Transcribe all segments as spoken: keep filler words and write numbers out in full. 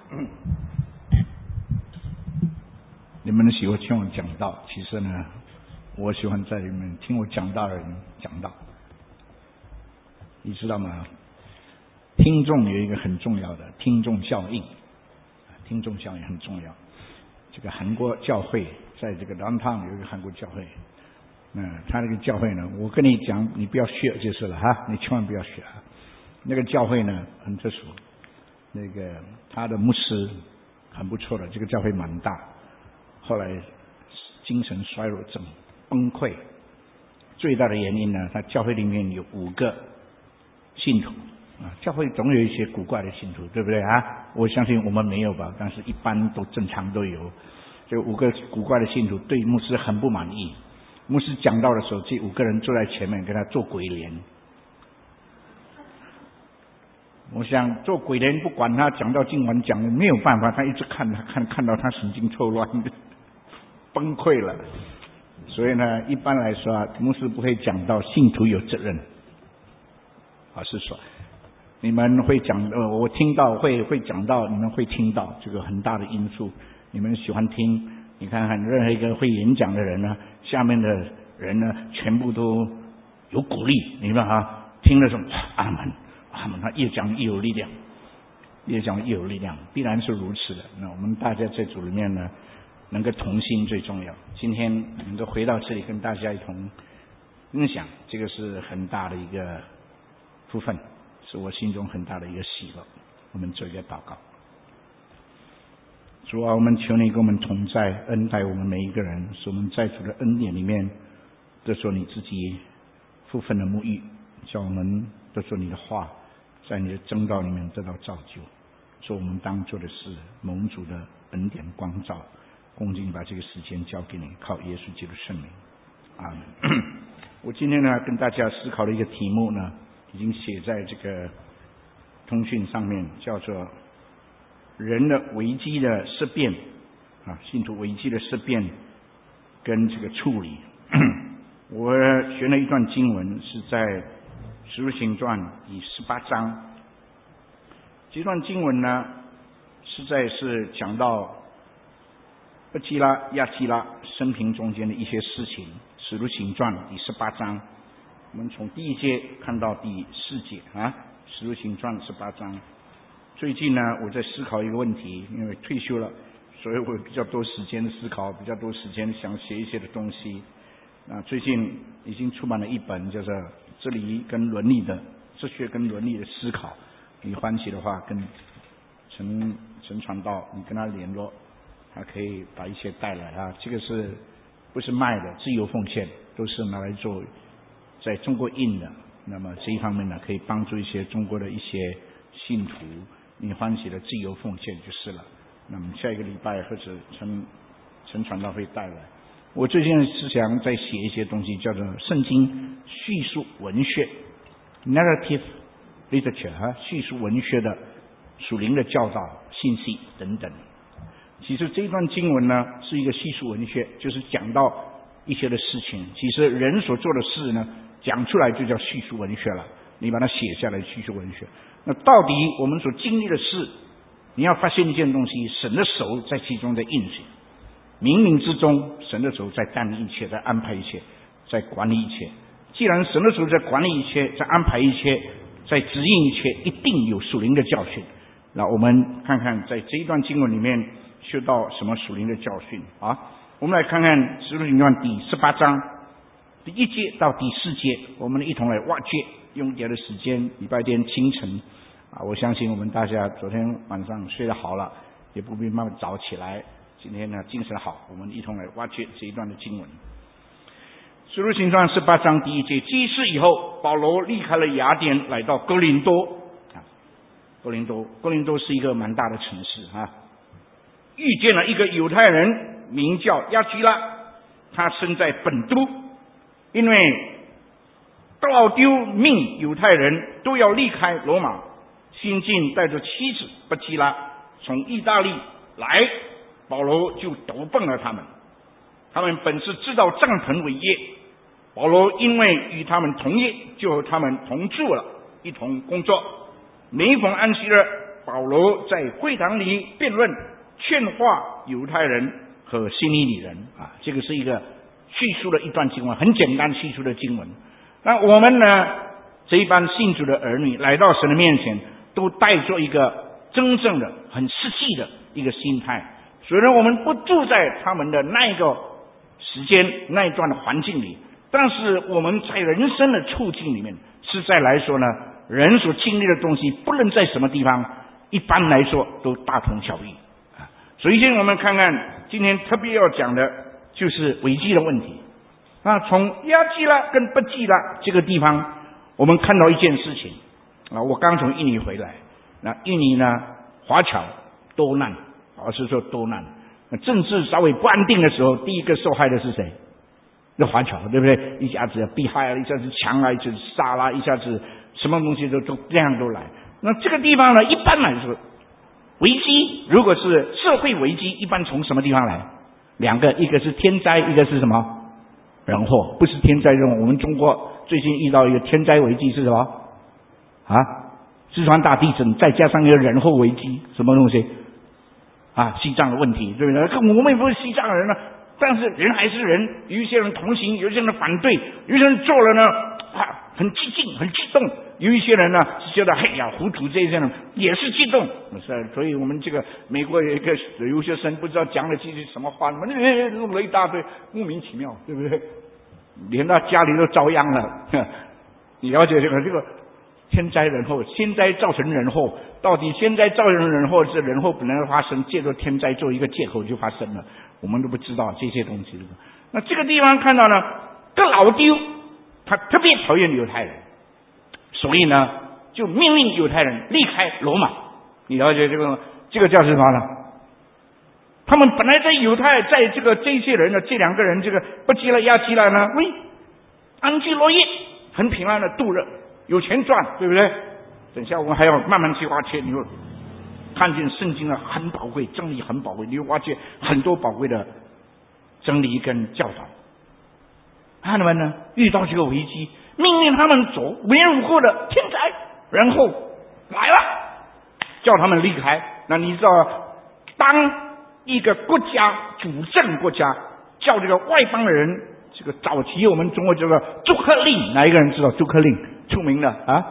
你们喜欢听我讲道，其实呢，我喜欢在里面听我讲道的人讲道，你知道吗？听众有一个很重要的听众效应，听众效应很重要。这个韩国教会在这个 downtown 有一个韩国教会，嗯，他那个教会呢，我跟你讲，你不要学就是了哈，你千万不要学啊。那个教会呢很特殊，那个他的牧师很不错的，这个教会蛮大，后来精神衰弱症崩溃，最大的原因呢，他教会里面有五个信徒啊，教会总有一些古怪的信徒，对不对啊？我相信我们没有吧，但是一般都正常都有。这五个古怪的信徒对牧师很不满意，牧师讲道的时候，这五个人坐在前面跟他做鬼脸。我想做鬼脸，不管他讲到今晚讲的没有办法，他一直看他看看到他神经错乱，崩溃了。所以呢，一般来说啊，牧师不会讲到信徒有责任，而是说你们会讲，呃，我听到会会讲到，你们会听到这个很大的因素，你们喜欢听。你看看任何一个会演讲的人呢，下面的人呢，全部都有鼓励，你们啊，听了说阿门。他们他越讲越有力量，越讲越有力量，必然是如此的。那我们大家在主里面呢，能够同心最重要。今天能够回到这里跟大家一同分享，这个是很大的一个福分，是我心中很大的一个喜乐。我们做一个祷告。主啊，我们求你跟我们同在，恩待我们每一个人，使我们在主的恩典里面得着你自己福分的沐浴，叫我们得着你的话，在你的真道里面得到造就，做我们当做的事，蒙主的恩典光照，恭敬把这个时间交给你，靠耶稣基督圣名，阿门。我今天呢，跟大家思考的一个题目呢，已经写在这个通讯上面，叫做人的危机的思辨啊，信徒危机的思辨跟这个处理。我选了一段经文，是在使徒行传第十八章。这段经文呢，实在是讲到厄基拉、亚基拉生平中间的一些事情。使徒行传第十八章，我们从第一节看到第四节啊。使徒行传十八章。最近呢，我在思考一个问题，因为退休了，所以我比较多时间思考，比较多时间想写一些的东西。那最近已经出版了一本叫做《哲理跟伦理的哲学跟伦理的思考》，你欢喜的话，跟陈陈传道，你跟他联络，他可以把一些带来啊。这个是不是卖的？自由奉献，都是拿来做在中国印的。那么这一方面呢，可以帮助一些中国的一些信徒，你欢喜的自由奉献就是了。那么下一个礼拜或者陈陈传道会带来。我最近是想再写一些东西，叫做圣经叙述文学 （narrative literature） 哈，叙述文学的属灵的教导、信息等等。其实这一段经文呢，是一个叙述文学，就是讲到一些的事情。其实人所做的事呢，讲出来就叫叙述文学了。你把它写下来，叙述文学。那到底我们所经历的事，你要发现一件东西，神的手在其中在运行。冥冥之中，神的手在带领一切，在安排一切，在管理一切。既然神的手在管理一切，在安排一切，在指引一切，一定有属灵的教训。那我们看看在这一段经文里面学到什么属灵的教训啊？我们来看看使徒行传第十八章第一节到第四节，我们一同来挖掘。用一点的时间，礼拜天清晨啊，我相信我们大家昨天晚上睡得好了，也不必慢慢早起来。今天呢，精神好，我们一同来挖掘这一段的经文。使徒行传十八章第一节，这事以后，保罗离开了雅典，来到哥林多啊。哥林多，哥林多是一个蛮大的城市啊。遇见了一个犹太人，名叫亚居拉，他生在本都，因为告奥丢命犹太人都要离开罗马，新近带着妻子巴基拉从意大利来。保罗就投奔了他们，他们本是知道帐篷为业，保罗因为与他们同业，就和他们同住了，一同工作。每逢安息日， 保罗在会堂里辩论，劝化犹太人和希利尼人啊，这个是一个叙述的一段经文，很简单叙述的经文。那我们呢，这一班信主的儿女来到神的面前，都带着一个真正的、很实际的一个心态。虽然我们不住在他们的那一个时间、那一段的环境里，但是我们在人生的处境里面，实在来说呢，人所经历的东西，不论在什么地方，一般来说都大同小异啊。所以，我们看看今天特别要讲的就是危机的问题。那从亚基拉跟不基拉这个地方，我们看到一件事情啊。我刚从印尼回来，那印尼呢，华侨多难，老实说多难。政治稍微不安定的时候，第一个受害的是谁？那华侨，对不对？一下子逼害啊，一下子强啊，一下子杀啦，一下子什么东西都都这样都来。那这个地方呢，一般来说，危机如果是社会危机，一般从什么地方来？两个，一个是天灾，一个是什么？人祸。不是天灾人祸，我们中国最近遇到一个天灾危机是什么？啊，四川大地震，再加上一个人祸危机，什么东西？啊，西藏的问题，对不对？我们也不是西藏人了，但是人还是人，有一些人同情，有一些人反对，有一些人做了呢，啊，很激进，很激动；有一些人呢是觉得哎呀糊涂，这些人也是激动。是，所以我们这个美国有一个留学生，不知道讲了几句什么话，我们弄了一大堆，莫名其妙，对不对？连到家里都遭殃了。你了解这个这个天灾人祸，天灾造成人祸，到底天灾造成人祸是人祸本来发生，借着天灾做一个借口就发生了，我们都不知道这些东西。那这个地方看到呢，这老丢他特别讨厌犹太人，所以呢就命令犹太人离开罗马。你了解这个这个叫什么呢？他们本来在犹太，在这个这些人呢，这两个人，这个不基拉亚基拉呢，喂，安居乐业，很平安的度日，有钱赚，对不对？等下我们还要慢慢去挖掘，你会看见圣经呢很宝贵，真理很宝贵，你会挖掘很多宝贵的真理跟教导。他们呢遇到这个危机，命令他们走无缘无故的天灾人祸来了，叫他们离开。那你知道，当一个国家主政国家叫这个外邦的人，这个早期我们中国叫做朱克令，哪一个人知道朱克令？出名的啊，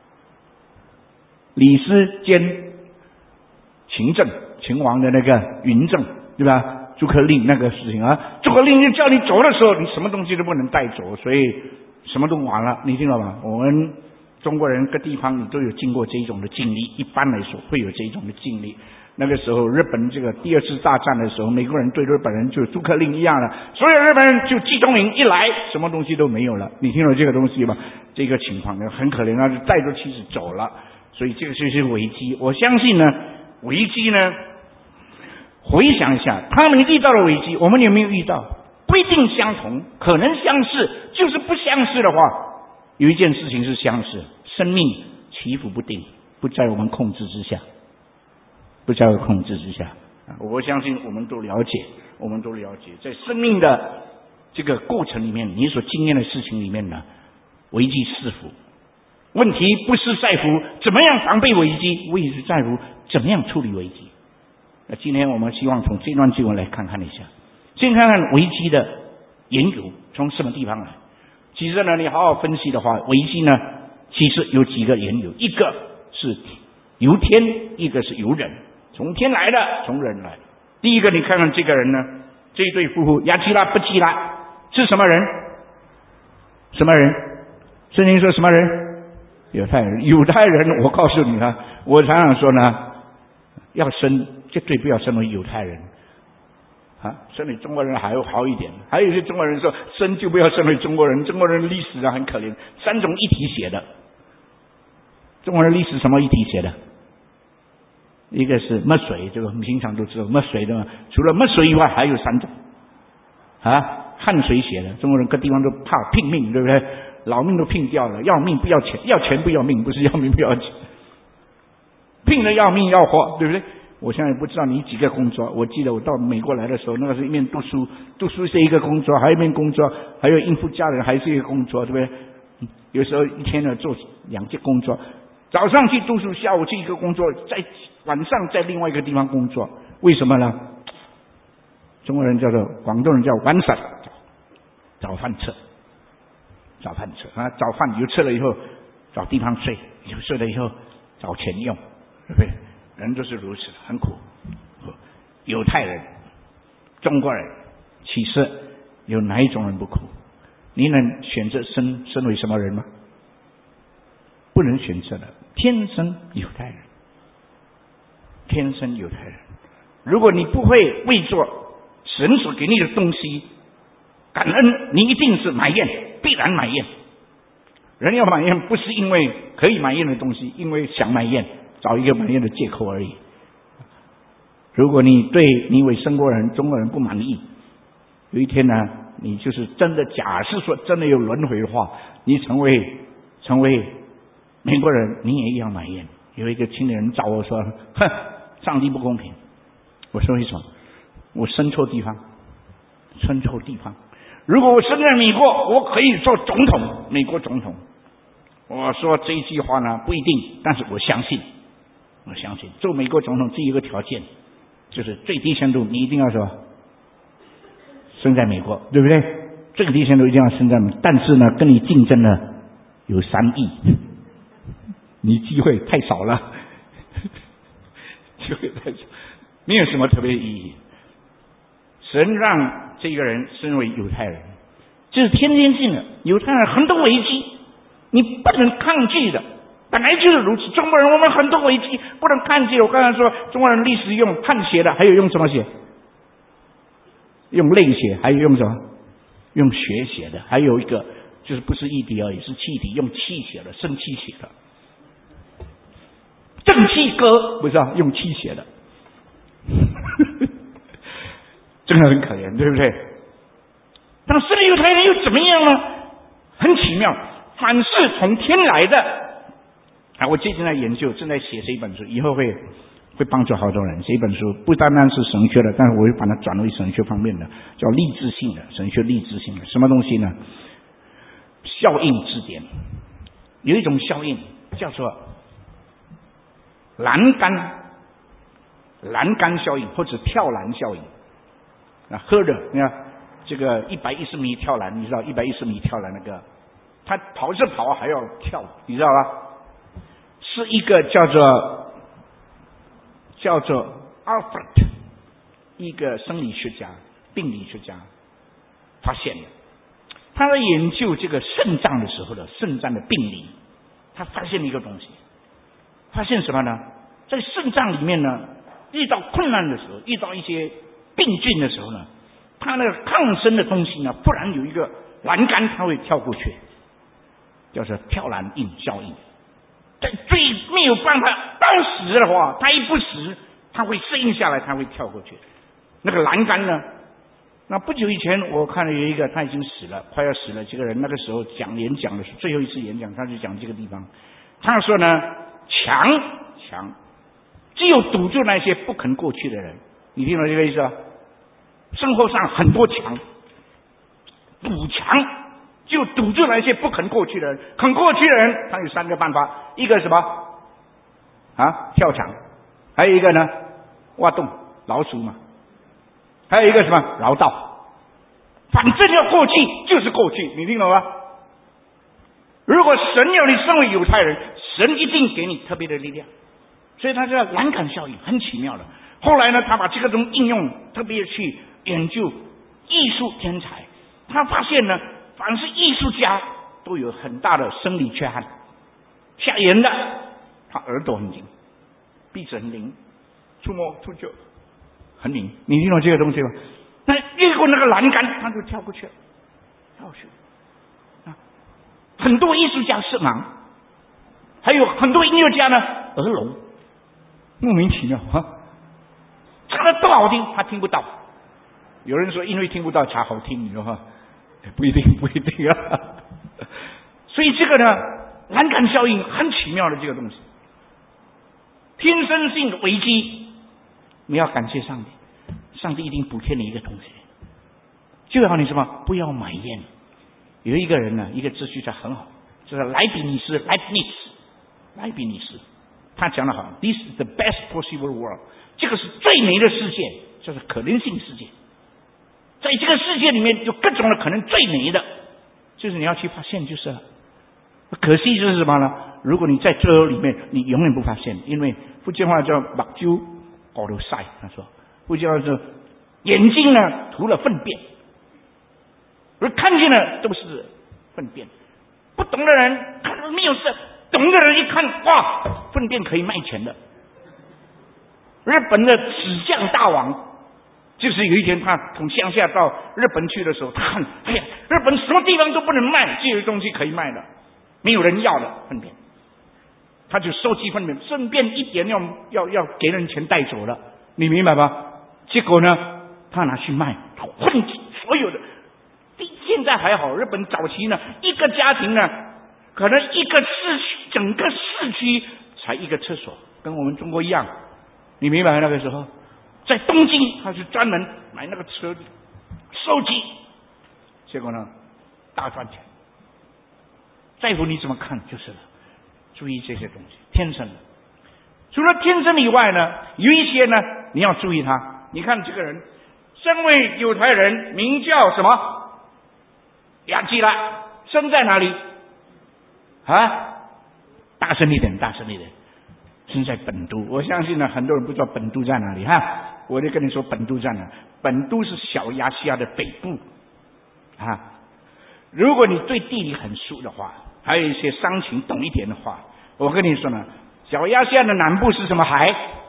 李斯兼秦政，秦王的那个嬴政，对吧？朱克令那个事情啊，朱克令就叫你走的时候，你什么东西都不能带走，所以什么都完了，你听到吗？我们中国人各地方你都有经过这一种的经历，一般来说会有这一种的经历。那个时候日本这个第二次大战的时候，美国人对日本人就朱克令一样的，所有日本人就集中营一来，什么东西都没有了。你听到这个东西吗？这个情况很可怜啊，就带着妻子走了。所以这个就是危机。我相信呢，危机呢，回想一下，他们遇到了危机，我们有没有遇到？不一定相同，可能相似，就是不相似的话，有一件事情是相似，生命起伏不定，不在我们控制之下。不在控制之下，我相信我们都了解，我们都了解，在生命的这个过程里面，你所经验的事情里面呢，危机四伏。问题不是在乎怎么样防备危机，危机是在乎怎么样处理危机。那今天我们希望从这段经文来看看一下，先看看危机的缘由从什么地方来。其实呢，你好好分析的话，危机呢其实有几个缘由，一个是由天，一个是由人。从天来的，从人来。第一个，你看看这个人呢，这对夫妇亚基拉不基拉是什么人？什么人？圣经说什么人？犹太人。犹太人，我告诉你啊，我常常说呢，要生绝对不要生为犹太人啊，生为中国人还要好一点。还有一些中国人说，生就不要生为中国人。中国人历史啊很可怜，三种一体写的。中国人历史什么一体写的？一个是墨水，这个我们平常都知道墨水的嘛，除了墨水以外还有三种啊，汗水写的。中国人各地方都怕拼命，对不对？老命都拼掉了，要命不要钱，要钱不要命，不是要命不要钱，拼了要命要活，对不对？我现在不知道你几个工作，我记得我到美国来的时候，那个是一面读书，读书是一个工作，还有一面工作，还有应付家人，还是一个工作，对不对？有时候一天呢做两件工作。 早上去读书，下午去一个工作，在晚上在另外一个地方工作，为什么呢？中国人叫做，广东人叫晚饭，早饭吃，早饭吃啊，早饭有吃了以后找地方睡，有睡了以后找钱用，对不对？人都是如此，很苦。犹太人、中国人，其实有哪一种人不苦？你能选择生生为什么人吗？不能选择的，天生犹太人，天生犹太人。如果你不会为做神所给你的东西感恩，你一定是埋怨，必然埋怨。人要埋怨，不是因为可以埋怨的东西，因为想埋怨，找一个埋怨的借口而已。如果你对你为中国人、中国人不满意，有一天呢，你就是真的，假设说真的有轮回的话，你成为成为美国人，你也一样埋怨。有一个青年人找我说：“哼，上帝不公平。”我说：“为什么？我生错地方，生错地方。如果我生在美国，我可以做总统，美国总统。”我说这一句话呢，不一定，但是我相信，我相信做美国总统只有一个条件，就是最低限度你一定要说生在美国，对不对？最低限度一定要生在美国，但是呢，跟你竞争呢有三亿，你机会太少了，机会太少，没有什么特别意义。神让这个人身为犹太人，这是天天性的，犹太人很多危机，你不能抗拒的，本来就是如此。中国人我们很多危机不能抗拒。我刚才说中国人历史用汗血的，还有用什么血？用泪血，还有用什么？用血血的，还有一个就是不是液体而已，是气体，用气血的，生气血的。正气歌不是啊，用气血的，真的很可怜，对不对？但是犹太人又怎么样呢？很奇妙，凡是从天来的啊！我最近在研究，正在写这一本书，以后会会帮助好多人。写一本书不单单是神学的，但是我会把它转为神学方面的，叫励志性的神学，励志性的什么东西呢？效应之点，有一种效应叫做栏杆栏杆效应或者跳栏效应。啊，喝的你看这个一百一十米跳栏，你知道一百一十米跳栏那个，他跑着跑还要跳，你知道吧？是一个叫做叫做 Alfred 一个生理学家、病理学家发现的。他在研究这个肾脏的时候的肾脏的病理，他发现了一个东西，发现什么呢？在肾脏里面呢，遇到困难的时候，遇到一些病菌的时候呢，它那个抗生的东西呢，不然有一个栏杆，它会跳过去，叫做跳栏应效应。在最没有办法当时的话，它一不时，它会适应下来，它会跳过去。那个栏杆呢？那不久以前我看了有一个，他已经死了，快要死了。这个人那个时候讲演讲的时候，最后一次演讲，他就讲这个地方。他说呢，墙墙只有堵住那些不肯过去的人。你听懂这个意思吧？生活上很多墙，堵墙就堵住那些不肯过去的人。肯过去的人，他有三个办法：一个什么啊，跳墙；还有一个呢，挖洞，老鼠嘛；还有一个什么，绕道。反正要过去就是过去，你听懂吗？如果神要你身为犹太人，神一定给你特别的力量。所以他叫栏杆效应，很奇妙的。后来呢，他把这个东西应用，特别去研究艺术天才。他发现呢，凡是艺术家都有很大的生理缺憾。瞎眼的，他耳朵很灵，鼻子很灵，触摸触觉很灵。你听懂这个东西吗？那越过那个栏杆，他就跳过去了，跳过去了。啊，很多艺术家是盲，还有很多音乐家呢耳聋，莫名其妙啊，唱的多好听，他听不到。有人说因为听不到才好听，你说哈，不一定，不一定啊。所以这个呢，栏杆效应很奇妙的这个东西，天生性的危机，你要感谢上帝。上帝一定补贴你一个东西，就要你什么？不要埋怨。有一个人呢，一个秩序家很好，就是莱比尼斯 （Leibniz）， 莱比尼斯，他讲得好 ，This is the best possible world， 这个是最美的世界，就是可能性世界。在这个世界里面，有各种的可能，最美的就是你要去发现就是了。可惜就是什么呢？如果你在这里面，你永远不发现，因为福建话叫目睭搞到晒，他说福建话说眼睛呢涂了粪便，而看见的都是粪便。不懂的人看没有事，懂的人一看，哇，粪便可以卖钱的。日本的纸匠大王，就是有一天他从乡下到日本去的时候，他看，哎呀，日本什么地方都不能卖，就有东西可以卖的，没有人要的粪便，他就收集粪便，顺便一点要要要给人钱带走了，你明白吗？结果呢，他拿去卖，混所有的。现在还好，日本早期呢，一个家庭呢，可能一个市区，整个市区才一个厕所，跟我们中国一样，你明白？那个时候，在东京，他是专门买那个车收集，结果呢，大赚钱。在乎你怎么看就是了，注意这些东西，天生的。除了天生以外呢，有一些呢，你要注意他。你看这个人，身为犹太人，名叫什么？亚基拉，生在哪里？啊，大声一点，大声一点，生在本都。我相信呢，很多人不知道本都在哪里哈。我就跟你说，本都在哪？本都是小亚细亚的北部啊。如果你对地理很熟的话，还有一些商情懂一点的话，我跟你说呢，小亚细亚的南部是什么海？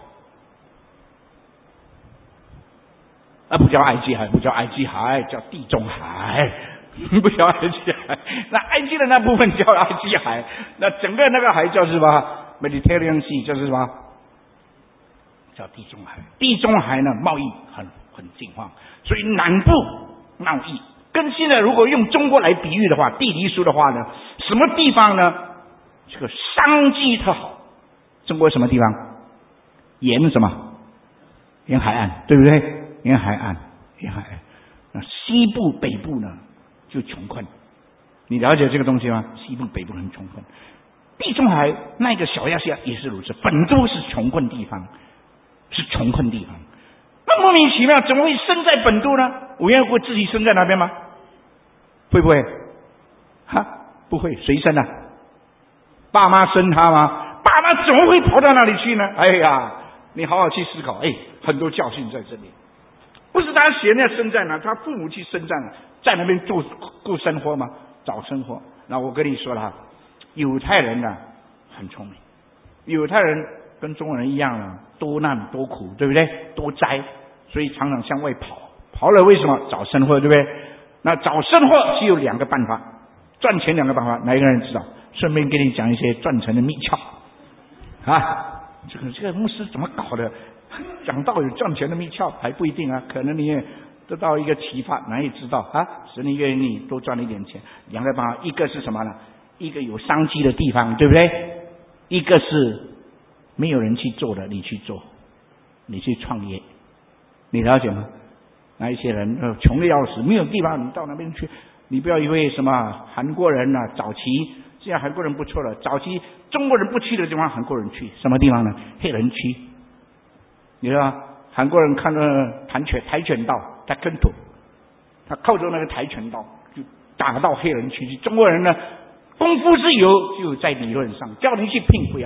啊，不叫埃及海，不叫埃及海，叫地中海。不叫埃及海，那埃及的那部分叫埃及海，那整个那个海叫什么 ？Mediterranean Sea 叫什么？叫地中海。地中海呢，贸易很很兴旺，所以南部贸易跟现在如果用中国来比喻的话，地理书的话呢，什么地方呢？这个商机特好。中国什么地方？沿什么？沿海岸，对不对？沿海岸，沿海岸。那西部、北部呢？就穷困，你了解这个东西吗？西部、北部很穷困，地中海那个小亚细亚也是如此。本都是穷困地方，是穷困地方。那莫名其妙，怎么会生在本都呢？五月会自己生在那边吗？会不会？哈，不会，谁生啊？爸妈生他吗？爸妈怎么会跑到那里去呢？哎呀，你好好去思考，哎，很多教训在这里。不是他写那生在哪，他父母去生在哪，在那边做过生活吗？找生活。那我跟你说了，犹太人呢很聪明，犹太人跟中国人一样啊，多难多苦，对不对？多灾，所以常常向外跑，跑了为什么？找生活，对不对？那找生活只有两个办法，赚钱两个办法，哪一个人知道？顺便给你讲一些赚钱的秘窍啊！这个这个牧师怎么搞的？讲到有赚钱的秘窍还不一定啊，可能你也得到一个启发，难以知道啊。使你愿意多赚一点钱，两个办法，一个是什么呢？一个有商机的地方，对不对？一个是没有人去做的，你去做，你去创业，你了解吗？那一些人呃穷的要死，没有地方，你到那边去，你不要以为什么韩国人呢、啊，早期现在韩国人不错了，早期中国人不去的地方，韩国人去什么地方呢？黑人区。你知道吗？韩国人看到跆拳跆拳道，他跟头，他靠着那个跆拳道就打到黑人区去。中国人呢，功夫是有，就在理论上，叫你去拼不要。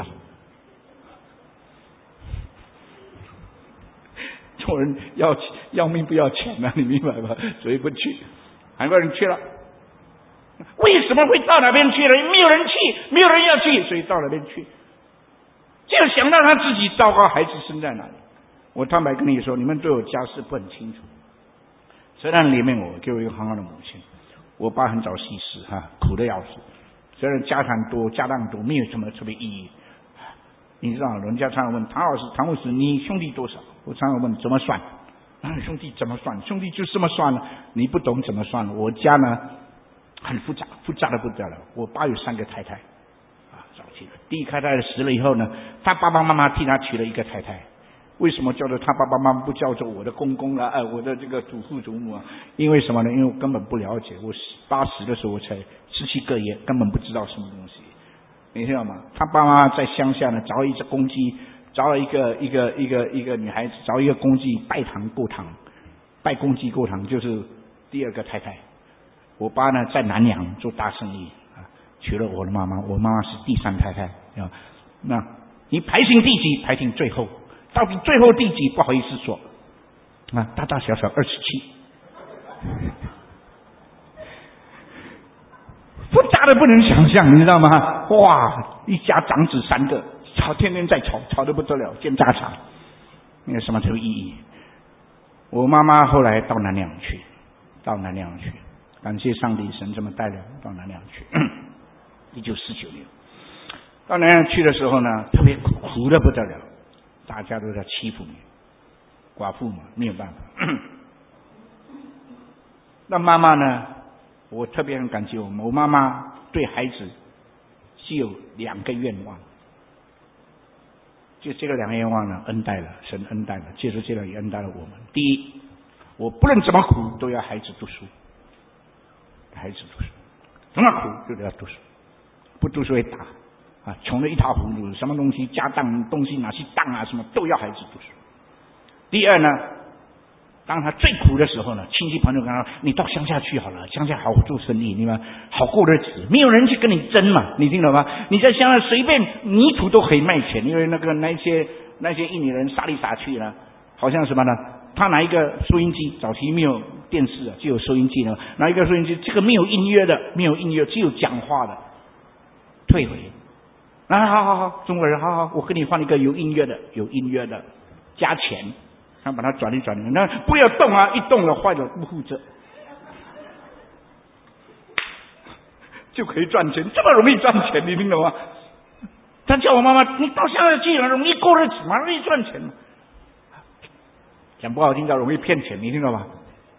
中国人要要命不要钱啊，你明白吗？所以不去。韩国人去了，为什么会到那边去了？没有人去，没有人要去，所以到那边去。就想到他自己糟糕，孩子生在哪里。我坦白跟你说，你们对我家世不很清楚。虽然里面我给我一个很好的母亲，我爸很早逝世哈，苦的要死。虽然家产多，家当多，没有什么特别意义。你知道，人家常常问唐老师，唐老师你兄弟多少？我常常问怎么算？啊，兄弟怎么算？兄弟就这么算了，你不懂怎么算了。我家呢很复杂，复杂的不得了。我爸有三个太太啊，早期的第一太太死了以后呢，他爸爸妈妈替他娶了一个太太。为什么叫做他爸爸妈妈不叫做我的公公啊？呃，我的这个祖父祖母啊？因为什么呢？因为我根本不了解。我八十的时候我才失去各业，根本不知道什么东西。 你知道吗？他爸妈在乡下呢，找了一只公鸡，找了一个一个一个一个女孩子，找一个公鸡拜堂过堂，拜公鸡过堂就是第二个太太。我爸呢在南洋做大生意啊，娶了我的妈妈，我妈妈是第三太太啊。那你排行第几？排行最后，到底最后第几？不好意思说啊，大大小小二十七。复杂的不能想象，你知道吗？哇，一家长子三个，吵天天在吵，吵得不得了，见家常，没有什么这个意义。我妈妈后来到南洋去，到南洋去，感谢上帝，神这么带领到南洋去。一九四九年到南洋去的时候呢，特别苦，苦得不得了，大家都在欺负你，寡妇嘛，没有办法。那妈妈呢？我特别很感激我们，我妈妈对孩子只有两个愿望，就这个两个愿望呢，恩待了，神恩待了，借助这个也恩待了我们。第一，我不论怎么苦，都要孩子读书，孩子读书，怎么苦就要读书，不读书会打啊，穷得一塌糊涂，什么东西家当东西拿去当啊，什么都要孩子读书。第二呢，当他最苦的时候呢，亲戚朋友跟他说：“你到乡下去好了，乡下好做生意，你们好过日子，没有人去跟你争嘛，你听懂吗？你在乡下随便泥土都可以卖钱，因为那个那些那些印尼人傻里傻去呢，好像什么呢？他拿一个收音机，早期没有电视啊，就有收音机呢，拿一个收音机，这个没有音乐的，没有音乐，只有讲话的，退回。啊，好好好，中国人，好好，我跟你换一个有音乐的，有音乐的，加钱。”他把它转一转，那不要动啊！一动了坏了不负责，就可以赚钱，这么容易赚钱，你听懂吗？他叫我妈妈，你到乡下去很容易过日子嘛，容易赚钱嘛。讲不好听叫容易骗钱，你听懂吗？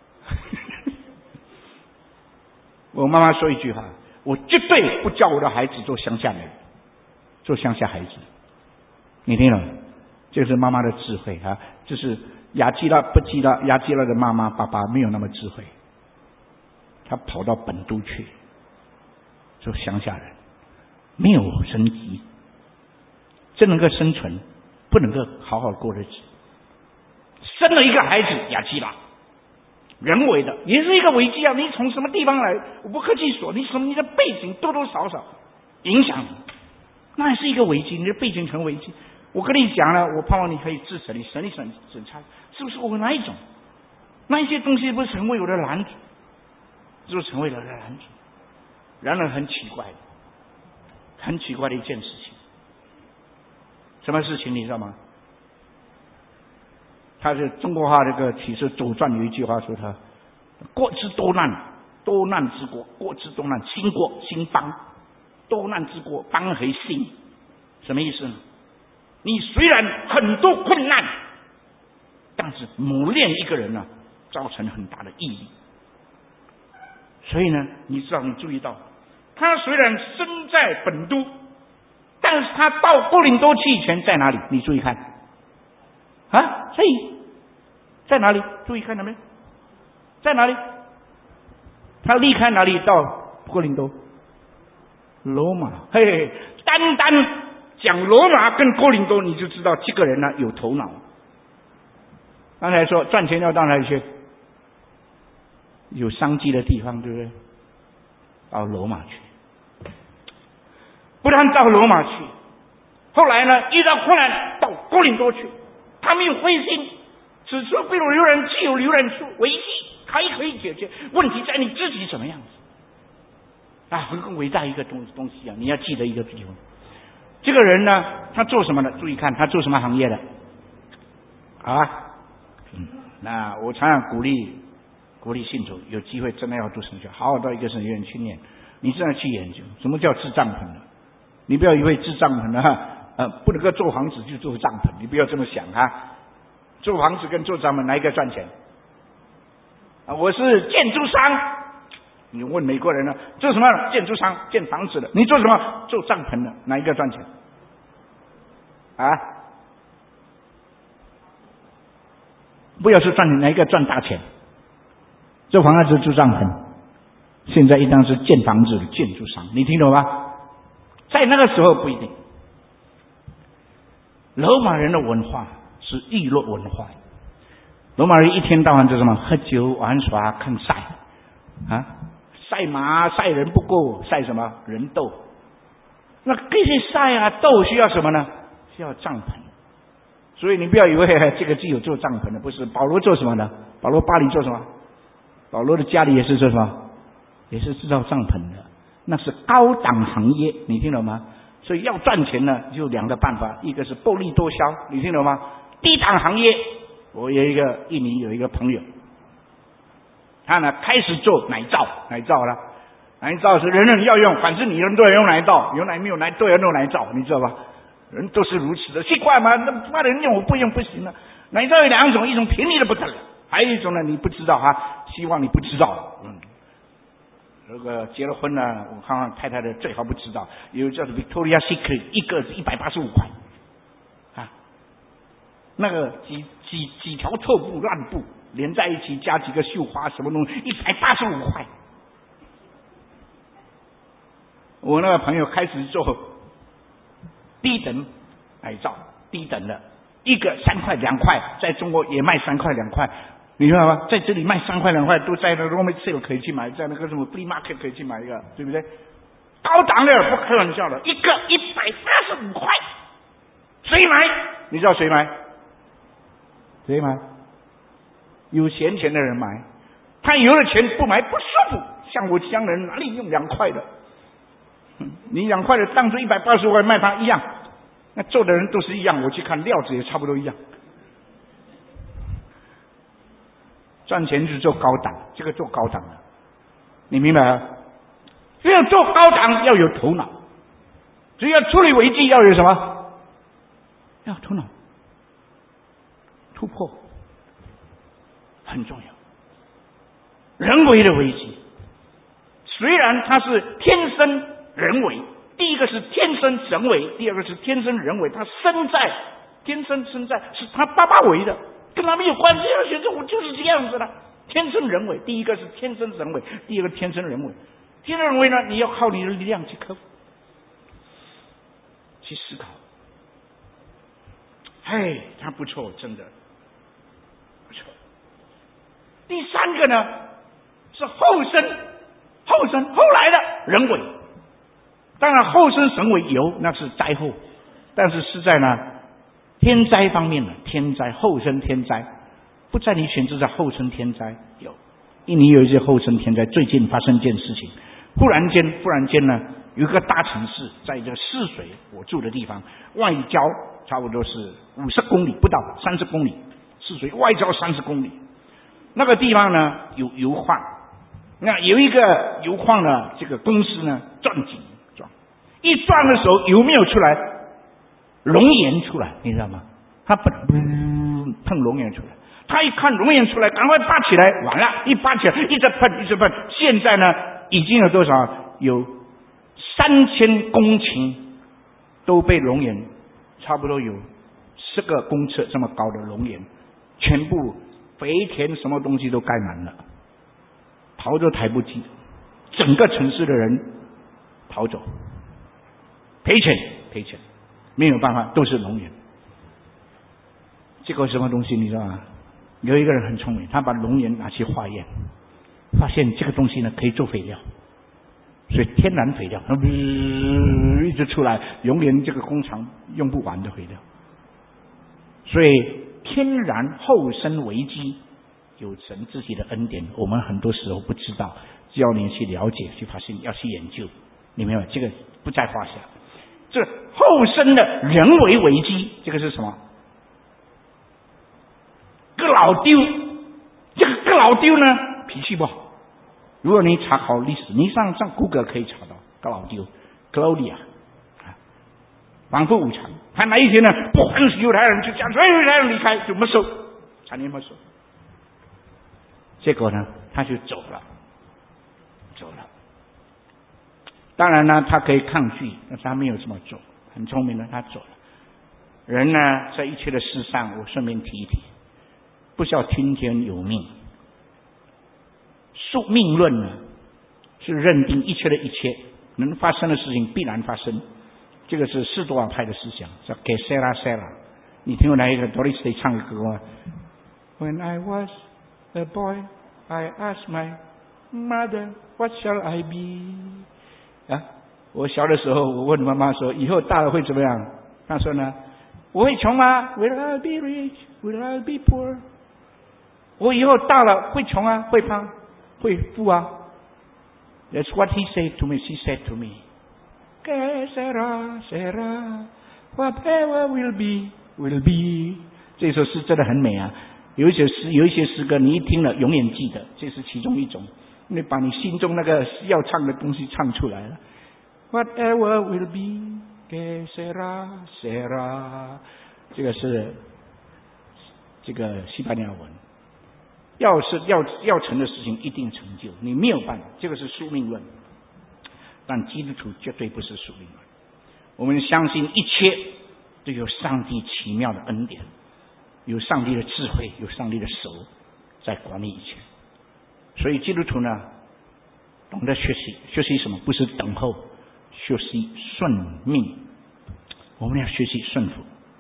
我妈妈说一句话，我绝对不叫我的孩子做乡下人，做乡下孩子，你听懂？这是妈妈的智慧啊，就是雅基拉不基拉雅基拉的妈妈爸爸没有那么智慧，他跑到本都去做乡下人，没有生机，真能够生存，不能够好好过日子。生了一个孩子雅基拉，人为的，也是一个危机啊！你从什么地方来？我不客气说，你从你的背景多多少少影响你，那也是一个危机，你的背景成危机。我跟你讲了，我盼望你可以自省，你审一审审查，是不是我哪一种？那一些东西不是成为我的拦阻，就成为了拦阻。然而很奇怪，很奇怪的一件事情，什么事情你知道吗？他是中国话这个其实《左传》有一句话说他国之多难，多难之国，国之多难，兴国兴邦，多难之国，邦为兴，什么意思呢？你虽然很多困难，但是磨练一个人呢、啊，造成很大的意义。所以呢，你知道，你注意到，他虽然身在本都，但是他到哥林多去以前在哪里？你注意看，啊，所以在哪里？注意看到没有？在哪里？他离开哪里到哥林多？罗马。嘿嘿，单单讲罗马跟哥林多，你就知道这个人呢有头脑。刚才说赚钱要到哪里去？有商机的地方，对不对？到罗马去。不但到罗马去，后来呢遇到困难到哥林多去，他没有灰心，此处必有留人，既有留人处，危机还可以解决，问题在你自己怎么样子啊！很伟大一个东东西啊！你要记得一个地方。这个人呢，他做什么的？注意看，他做什么行业的？啊，嗯，那我常常鼓励鼓励信徒，有机会真的要读神学，好好到一个神学院去念，你真的去研究什么叫制帐篷的。你不要以为制帐篷啊，呃，不能够做房子就做帐篷，你不要这么想啊。做房子跟做帐篷哪一个赚钱？啊，我是建筑商。你问美国人呢，做什么？建筑商，建房子的。你做什么？做帐篷的，哪一个赚钱？啊？不要说赚钱，哪一个赚大钱？做房子做帐篷，现在一当是建房子的建筑商，你听懂吗？ 在那个时候不一定。罗马人的文化是娱乐文化，罗马人一天到晚就什么喝酒玩耍看赛啊，赛马赛人不够，赛什么人斗。那这些赛啊斗需要什么呢？需要帐篷。所以你不要以为这个只有做帐篷的，不是。保罗做什么呢？保罗巴黎做什么？保罗的家里也是做什么？也是制造帐篷的，那是高档行业，你听懂吗？所以要赚钱呢，就两个办法，一个是薄利多销，你听懂吗？低档行业，我有一个印尼有一个朋友，他呢开始做奶皂，奶皂了，奶皂是人人要用，反正你人都要用奶皂，有奶没有奶都要用奶皂，你知道吧？人都是如此的，奇怪吗？那妈的人用我不用不行了。奶皂有两种，一种便宜的不得了，还有一种呢你不知道哈，希望你不知道，嗯。如果结了婚呢，我看看太太的最好不知道，有叫做 Victoria Secret， 一个是一百八十五块啊，那个几几几条臭布烂布连在一起，加几个绣花什么东西，一百八十五块。我那个朋友开始做低等奶皂，低等的，一个三块两块，在中国也卖三块两块。你知道吗？在这里卖三块两块，都在那个 Roman Sale 可以去买，在那个什么 Flea Market 可以去买一个，对不对？高档的不开玩笑的，一个一百八十五块，谁买？你知道谁买？谁买？有闲钱的人买，他有了钱不买不舒服。像我乡人哪里用两块的？你两块的当初一百八十五块卖他一样，那做的人都是一样。我去看料子也差不多一样。赚钱就是做高档，这个做高档的，你明白吗？要做高档要有头脑，只要处理危机要有什么？要有头脑，突破很重要。人为的危机，虽然它是天生人为，第一个是天生神为，第二个是天生人为，它生在天生生在是他爸爸为的。跟他们有关系，要学这我就是这样子的，天生人为。第一个是天生人为，第二个天生人为。天生人为呢，你要靠你的力量去克服，去思考。哎，他不错，真的不错。第三个呢，是后生，后生后来的人为。当然，后生神为有，那是灾后，但是是在呢。天灾方面呢，天灾后生天灾，不在你选择在后生天灾有，印尼有一些后生天灾。最近发生一件事情，忽然间，忽然间呢，有一个大城市，在这个泗水我住的地方，外郊差不多是五十公里不到，三十公里，泗水外郊三十公里，那个地方呢有油矿，那有一个油矿呢，这个公司呢钻井钻，一钻的时候油没有出来。熔岩出来，你知道吗？他不能碰熔岩出来，他一看熔岩出来，赶快拔起来，完了，一拔起来，一直喷，一直喷。现在呢，已经有多少？有三千公顷都被熔岩，差不多有十个公尺这么高的熔岩，全部肥田什么东西都盖满了，逃都抬不起，整个城市的人逃走，赔钱，赔钱。没有办法，都是熔岩。结果什么东西你知道吗？有一个人很聪明，他把熔岩拿去化验，发现这个东西呢可以做肥料，所以天然肥料，一直出来，熔岩这个工厂用不完的肥料。所以天然后生危机，有神自己的恩典，我们很多时候不知道，只要你去了解，去发现，要去研究，你明白？这个不在话下。这后生的人为危机，这个是什么？个老丢，这个个老丢呢，脾气不好。如果你查考历史，你上上谷歌可以查到个老丢 ，Claudia， 反复无常。他哪一天呢，不欢喜犹太人，就讲所有犹太人离开，就没收，产业没收。结果呢，他就走了，走了。当然呢，他可以抗拒，但是他没有这么做，很聪明的，他走了。人呢，在一切的事上，我顺便提一提，不是要听天由命。宿命论呢，是认定一切的一切能发生的事情必然发生， 这个是士多瓦派的思想，叫给塞拉塞拉。你听过哪一个 Doris Day 唱的歌吗 ？When I was a boy, I asked my mother, "What shall I be?" 啊，我小的时候，我问妈妈说，以后大了会怎么样？她说呢，我会穷吗 ？Will I be rich? Will I be poor? 我以后大了会穷啊，会胖，会富啊。That's what he said to me. She said to me, "Que sera, sera, whatever will be, will be." 这首诗真的很美啊！有一些诗，有一些诗歌，你一听了永远记得，这是其中一种。你把你心中那个要唱的东西唱出来了。Whatever will be, que sera, sera。这个是这个西班牙文。要是要要成的事情一定成就，你没有办法，这个是宿命论。但基督徒绝对不是宿命论，我们相信一切都有上帝奇妙的恩典，有上帝的智慧，有上帝的手在管理一切。所以基督徒呢，懂得学习，学习什么？不是等候，学习顺命。我们要学习顺服。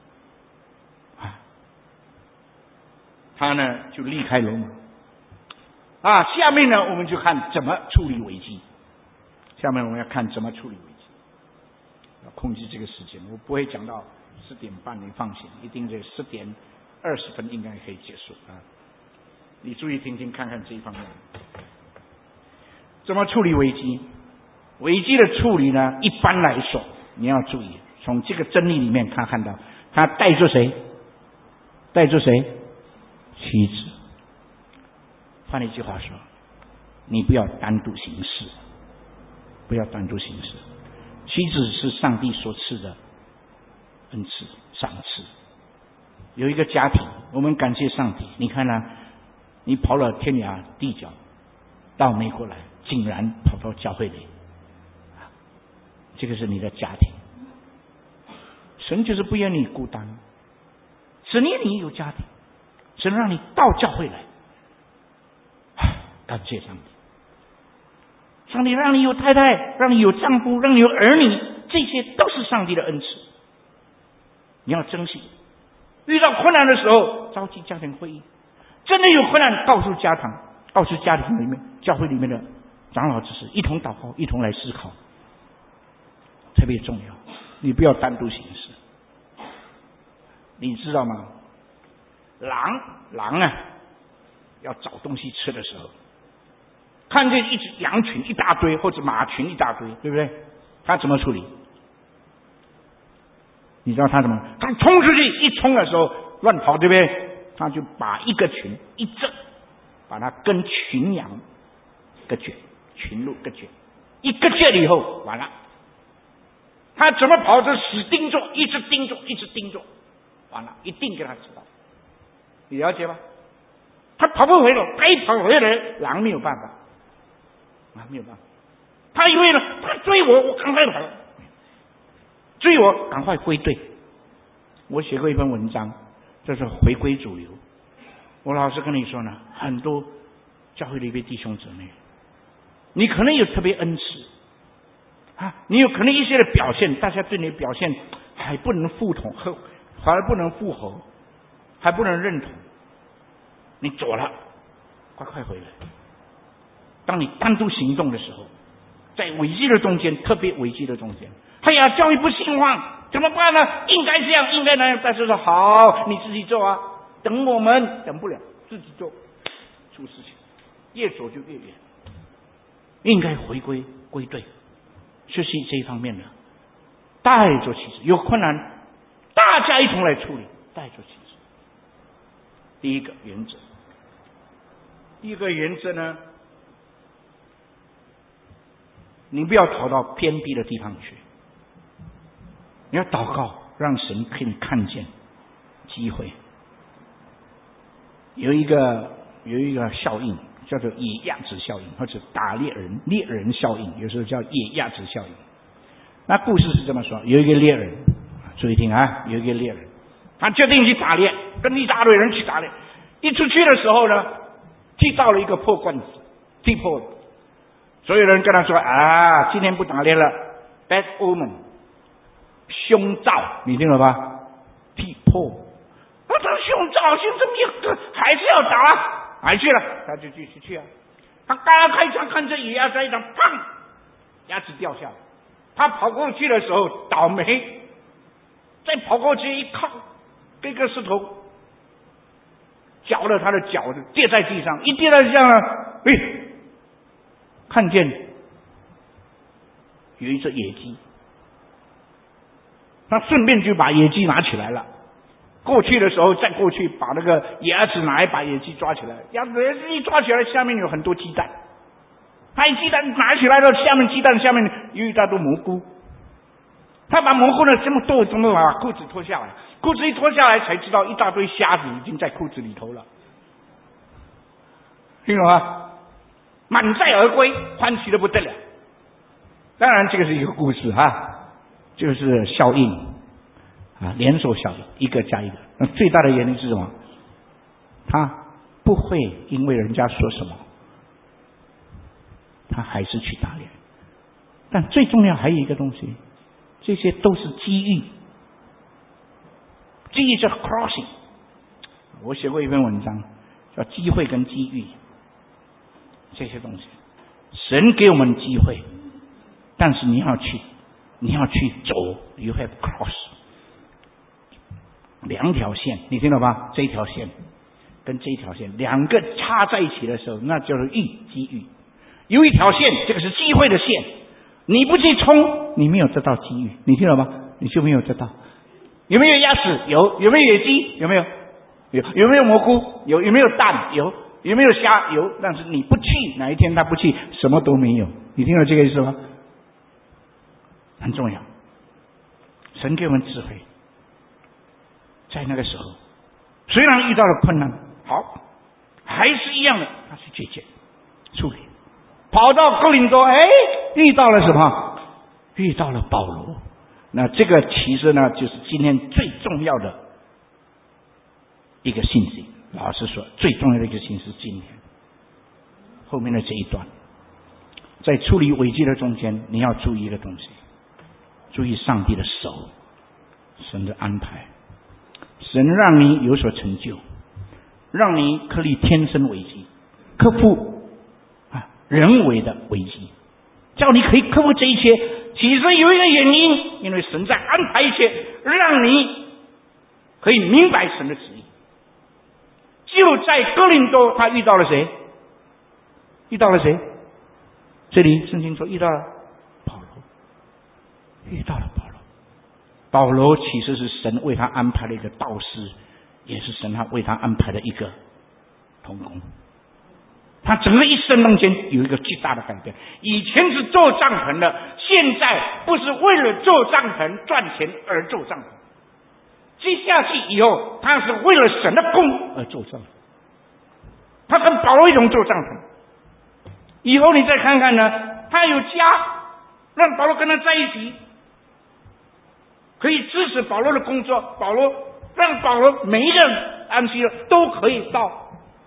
他呢就离开罗马啊。下面呢我们就看怎么处理危机。下面我们要看怎么处理危机，要控制这个时间。我不会讲到十点半，你放心，一定在十点二十分应该可以结束啊。你注意听听看看这一方面怎么处理危机。危机的处理呢，一般来说你要注意，从这个真理里面他看到，他带着谁？带着谁？妻子。换一句话说，你不要单独行事，不要单独行事。妻子是上帝所赐的恩赐、赏赐。有一个家庭，我们感谢上帝。你看啊，你跑了天涯地角到美国来，竟然跑到教会里，这个是你的家庭。神就是不愿你孤单，神愿你有家庭，神让你到教会来。感谢上帝，上帝让你有太太，让你有丈夫，让你有儿女，这些都是上帝的恩赐。你要珍惜。遇到困难的时候，召集家庭会议，真的有困难，告诉家庭，告诉家庭里面、教会里面的长老执事，一同祷告，一同来思考，特别重要。你不要单独行事。你知道吗？狼，狼啊，要找东西吃的时候，看见一只羊群一大堆，或者马群一大堆，对不对？他怎么处理？你知道他怎么？他冲出去，一冲的时候乱跑，对不对？他就把一个群一整，把它跟群羊割绝，群鹿割绝，一割绝了以后，完了。他怎么跑？就死盯着，一直盯着，一直盯着，完了，一定给他知道。你了解吗？他跑不回了，他一跑回来，狼没有办法，啊，没有办法。他以为呢，他追我，我赶快跑，追我赶快归队。我写过一篇文章，就是回归主流。我老实跟你说呢，很多教会里边弟兄姊妹，你可能有特别恩赐啊，你有可能一些的表现，大家对你的表现还不能服从，反而不能附和，还不能认同。你左了，快快回来。当你单独行动的时候，在危机的中间，特别危机的中间，哎呀，教育不兴旺，怎么办呢？应该这样，应该那样。但是说好，你自己做啊，等我们等不了，自己做，出事情，越走就越远。应该回归归队，学习这一方面的，带着妻子，有困难大家一同来处理，带着妻子。第一个原则，第一个原则呢，你不要逃到偏僻的地方去，你要祷告，让神可以看见机会。有一个有一个效应叫做野鸭子效应，或者打猎人猎人效应，有时候叫野鸭子效应。那故事是这么说：有一个猎人，注意听啊，有一个猎人，他决定去打猎，跟一大堆人去打猎。一出去的时候呢，踢到了一个破罐子，踢破了。所有人跟他说啊，今天不打猎了 ，bad omen， 凶兆，你听了吧？逼迫，啊，这凶兆，凶这么还是要打啊，还去了，他就继续去啊。他刚刚开枪，看着野鸭在一张，砰，牙齿掉下来。他跑过去的时候倒霉，再跑过去一靠，这个石头绞了他的脚，跌在地上，一跌在地上，哎，看见有一只野鸡，他顺便就把野鸡拿起来了。过去的时候，再过去把那个牙齿拿来把野鸡抓起来，牙齿一抓起来，下面有很多鸡蛋。他一鸡蛋拿起来了，下面鸡蛋下面有一大堆蘑菇。他把蘑菇呢这么多，这么把裤子脱下来，裤子一脱下来才知道一大堆虾子已经在裤子里头了，听懂吗？满载而归，欢喜的不得了。当然，这个是一个故事哈，就是效应啊，连锁效应，一个加一个。那最大的原因是什么？他不会因为人家说什么，他还是去打猎。但最重要还有一个东西，这些都是机遇，机遇是 crossing。我写过一篇文章，叫《机会跟机遇》。这些东西，神给我们机会，但是你要去，你要去走 ，you have cross 两条线，你听到吧？这一条线跟这一条线两个插在一起的时候，那就是遇机遇。有一条线，这个是机会的线，你不去冲，你没有得到机遇，你听到吗？你就没有得到。有没有鸭子？有。有没有野鸡？有没有？有。有没有蘑菇？有。有没有蛋？有。有没有虾？有。但是你不去，哪一天他不去，什么都没有。你听到这个意思吗？很重要。神给我们智慧，在那个时候，虽然遇到了困难，好，还是一样的，他去解决、处理。跑到哥林多，哎，遇到了什么？遇到了保罗。那这个其实呢，就是今天最重要的一个信息。老实说，最重要的一个信息是今天后面的这一段，在处理危机的中间，你要注意一个东西，注意上帝的手，神的安排，神让你有所成就，让你可以天生危机，克服啊人为的危机，叫你可以克服这一切。其实有一个原因，因为神在安排一切，让你可以明白神的旨意。就在哥林多，他遇到了谁？遇到了谁？这里圣经说遇到了保罗，遇到了保罗。保罗其实是神为他安排了一个导师，也是神他为他安排的一个同工。他整个一生中间有一个巨大的改变，以前是做帐篷的，现在不是为了做帐篷赚钱而做帐篷，接下去以后他是为了神的功而做帐篷。他跟保罗一同做帐篷，以后你再看看呢，他有家，让保罗跟他在一起，可以支持保罗的工作，保罗让保罗每一个安息日都可以到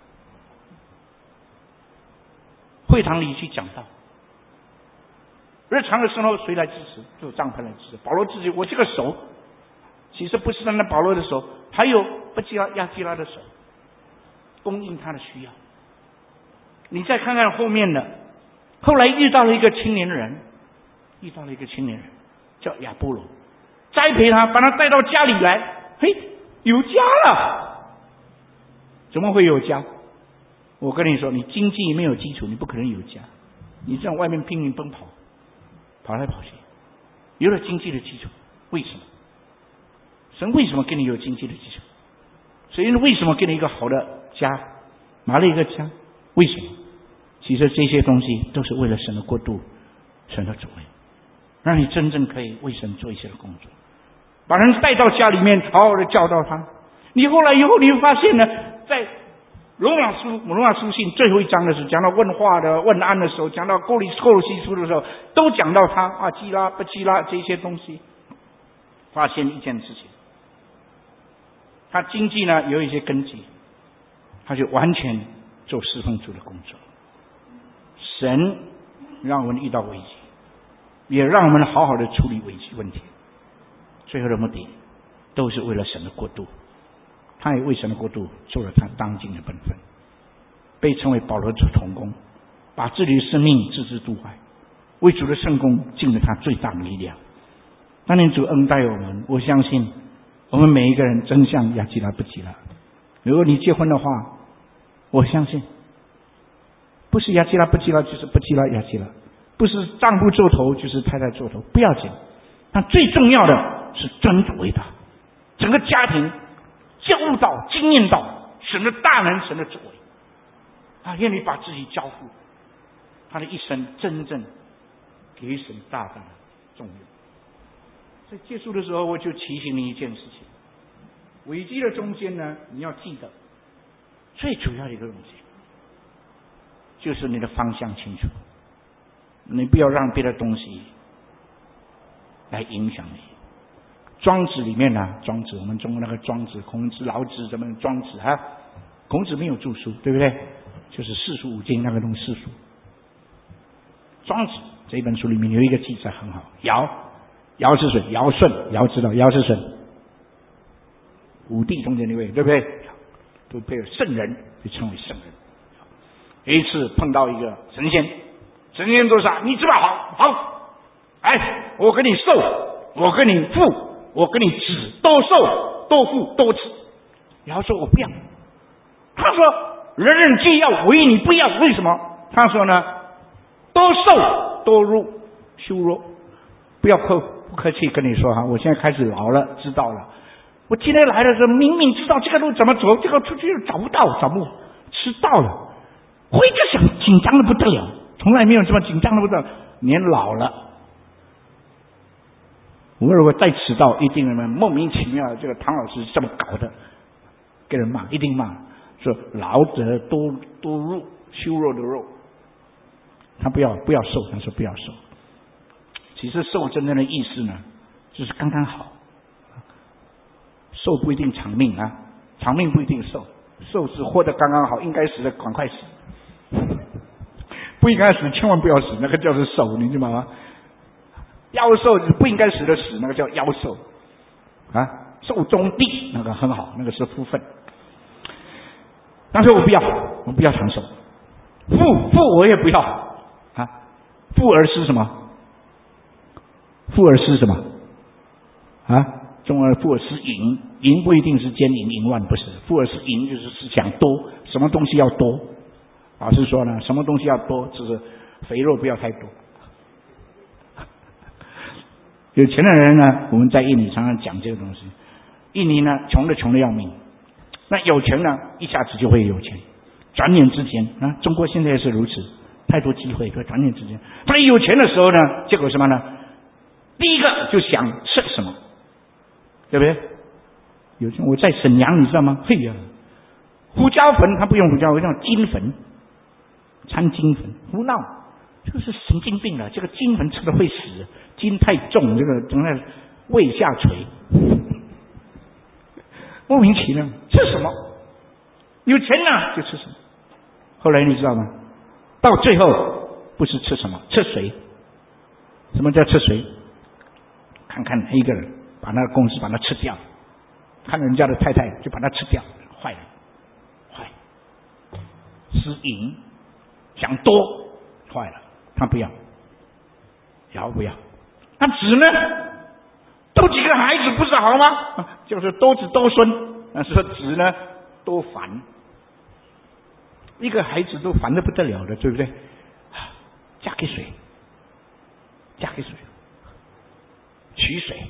会堂里去讲道。日常的时候谁来支持？就帐篷来支持。保罗自己，我这个手其实不是单单保罗的手，还有不基拉亚基拉的手，供应他的需要。你再看看后面的，后来遇到了一个青年人，遇到了一个青年人叫亚波罗，栽培他，把他带到家里来，嘿，有家了。怎么会有家？我跟你说，你经济没有基础，你不可能有家。你在外面拼命奔跑，跑来跑去，有了经济的基础，为什么？神为什么给你有经济的基础？神为什么给你一个好的家，拿了一个家？为什么？其实这些东西都是为了神的国度，神的主位，让你真正可以为神做一些的工作，把人带到家里面，好好的教导他。你后来以后你会发现呢，在罗马书罗马书信最后一章的时候，讲到问话的问安的时候，讲到哥林哥罗西书的时候，都讲到他啊基拉不基拉这些东西。发现一件事情，他经济呢有一些根基，他就完全做侍奉主的工作。神让我们遇到危机，也让我们好好的处理危机问题。 最后的目的都是为了神的国度，他也为神的国度做了他当尽的本分，被称为保罗之同工，把自己的生命置之度外，为主的圣工尽了他最大的力量。当年主恩待我们，我相信我们每一个人真像亚基拉不基拉。如果你结婚的话，我相信不是亚基拉不基拉就是不基拉亚基拉，不是丈夫做头就是太太做头，不要紧，但最重要的是尊主为大，整个家庭教悟到经验到神的大能神的作为啊，愿你把自己交付，他的一生真正给神大大的重用。在结束的时候，我就提醒你一件事情：危机的中间呢，你要记得最主要的一个东西，就是你的方向清楚，你不要让别的东西来影响你。庄子里面呢，庄子我们中国那个庄子，孔子、老子什么庄子啊，孔子没有著书，对不对？就是四书五经那个东西四书。庄子这一本书里面有一个记载很好，尧尧是谁？尧舜，尧知道尧是谁？五帝中间那位，对不对？都被圣人被称为圣人。有一次碰到一个神仙，神仙说啥？你知道好好，哎，我给你寿，我给你富，我给你子，多寿多富多子。尧说我不要，他说人人皆要，唯你不要，为什么？他说呢，多寿多禄羞辱，不要客不客气跟你说哈，我现在开始老了，知道了。我今天来的时候明明知道这个路怎么走，这个出去找不到，找不迟到了，我一直想紧张的不得了，从来没有这么紧张的不得了。年老了，我如果再迟到，一定人莫名其妙，这个唐老师这么搞的，给人骂，一定骂，说劳得多多肉，羞弱的肉。他不要不要瘦，他说不要瘦。其实瘦真正的意思呢，就是刚刚好。瘦不一定长命啊，长命不一定瘦，瘦是活得刚刚好，应该死的赶快死，不应该死千万不要死，那个叫做瘦，你知道吗？夭寿不应该死的死，那个叫夭寿啊，寿中地那个很好，那个是福分。但是我不要，我不要长寿，富富我也不要啊，富而思什么？富而思什么？啊？中而富而思淫，淫不一定是奸淫淫乱，不是，富而思淫就是思想多，什么东西要多？老师说呢，什么东西要多，就是肥肉不要太多。有钱的人呢，我们在印尼常常讲这个东西。印尼呢，穷的穷的要命，那有钱呢，一下子就会有钱，转眼之间啊，中国现在也是如此，太多机会，可转眼之间，他有钱的时候呢，结果什么呢？第一个就想吃什么。对不对？有钱我在沈阳，你知道吗？嘿呀，胡椒粉他不用胡椒，我用金粉，掺金粉，胡闹，就是神经病了。这个金粉吃了会死，金太重，这个整个胃下垂，莫名其妙。吃什么？有钱呢就吃什么。后来你知道吗？到最后不是吃什么，吃谁？什么叫吃谁？看看哪一个人。把那个公司把它吃掉，看人家的太太就把它吃掉，坏了，坏，失淫，想多，坏了，他不要，要不要？那子呢？多几个孩子不是好吗？就是多子多孙，那说子呢多烦，一个孩子都烦得不得了的，对不对？嫁给谁？嫁给谁？娶谁？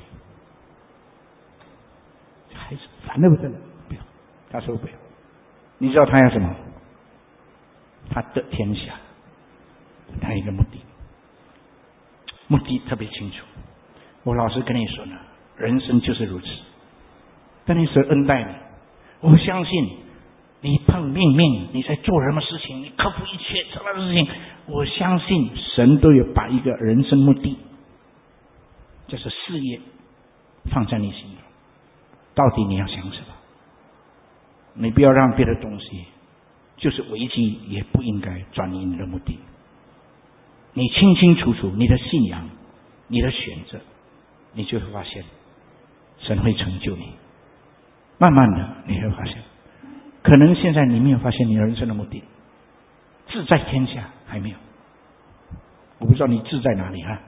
孩子烦得不得了，不要。他说不要。你知道他要什么？他得天下，他一个目的，目的特别清楚。我老实跟你说呢，人生就是如此。但你神恩待你，我相信你碰命命，你在做什么事情，你克服一切什么事情，我相信神都有把一个人生目的，就是事业放在你心中。到底你要想什么？你不要让别的东西，就是危机也不应该转移你的目的。你清清楚楚你的信仰，你的选择，你就会发现神会成就你。慢慢的你会发现，可能现在你没有发现你人生的目的，志在天下还没有。我不知道你志在哪里啊，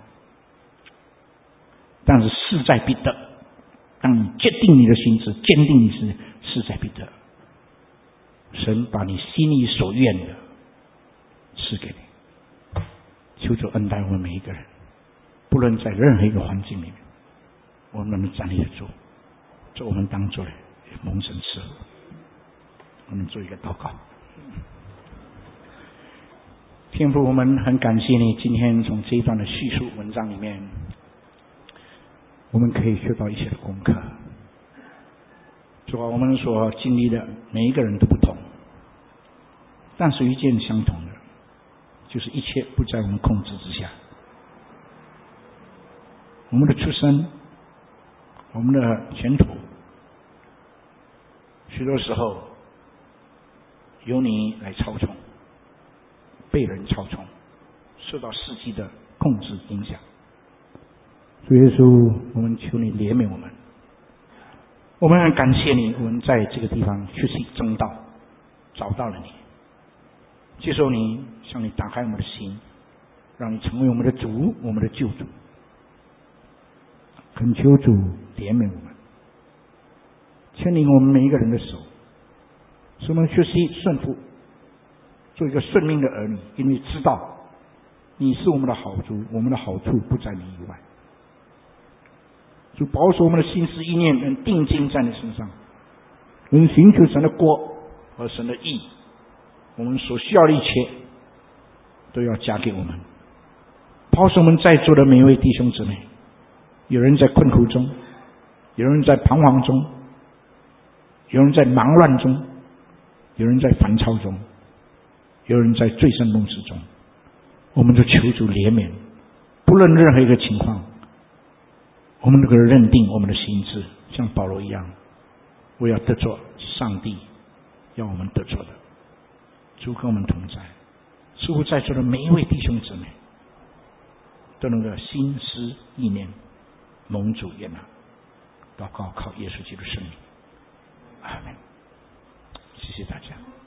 但是势在必得。当你决定你的心志，坚定你是势在必得，神把你心里所愿的赐给你。求主恩待我们每一个人，不论在任何一个环境里面，我们能站立得住，做我们当中的蒙神赐福。我们做一个祷告。天父，我们很感谢你，今天从这一段的叙述文章里面，我们可以学到一些的功课。主啊，我们所经历的每一个人都不同，但是一件相同的，就是一切不在我们控制之下。我们的出身，我们的前途，许多时候由你来操纵，被人操纵，受到世纪的控制影响。主耶稣，我们求你怜悯我们，我们很感谢你，我们在这个地方学习正道，找到了你，接受你，向你打开我们的心，让你成为我们的主，我们的救主。恳求主怜悯我们，牵领我们每一个人的手，使我们学习顺服，做一个顺命的儿女，因为知道你是我们的好主，我们的好处不在你以外。主保守我们的心思意念能定睛在你身上，能寻求神的国和神的义，我们所需要的一切都要加给我们。保守我们在座的每一位弟兄姊妹，有人在困苦中，有人在彷徨中，有人在忙乱中，有人在烦躁中，有人在醉生梦死中，我们就求主怜悯，不论任何一个情况，我们能够认定我们的心志，像保罗一样，我要得着上帝要我们得着的。主跟我们同在，似乎在座的每一位弟兄姊妹都能够心思意念蒙主悦纳。祷告靠耶稣基督圣名，阿门。谢谢大家。